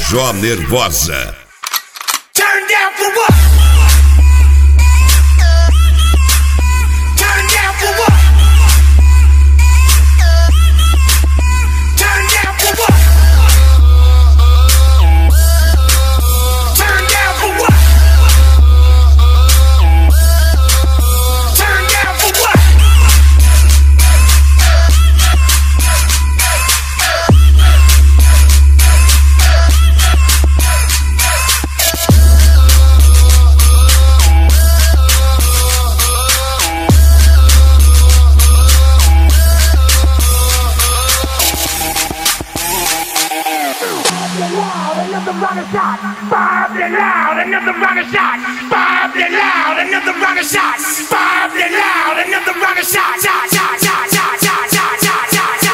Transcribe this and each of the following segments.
Marajó Nervosa. Turn down for what? Turn down for what? Turn down for what? Turn down for what? Turn down for what? Another rocket shot, bombed it loud. Another rocket shot, bombed it loud. Another rocket shot, bombed it loud. Another rocket shot, shot, shot, shot, shot, shot, shot, shot,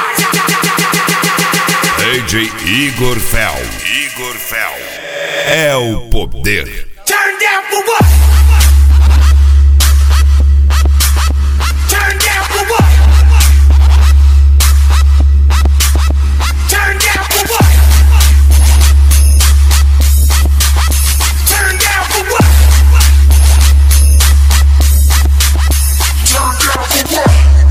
shot. DJ Igor Fel. Igor Fel. É o poder. Turn down for what? Turn down for what? Turn down for what? Turn down for what? Turn down for what?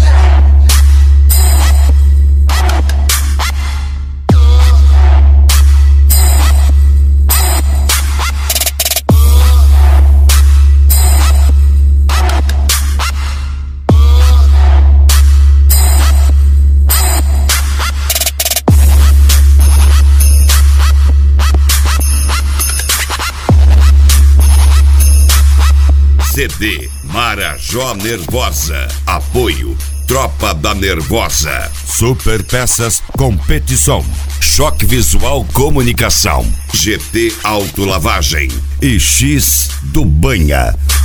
CD Marajó Nervosa. Apoio Tropa da Nervosa. Super Peças Competição. Choque Visual Comunicação. GT Autolavagem. E X do Banha.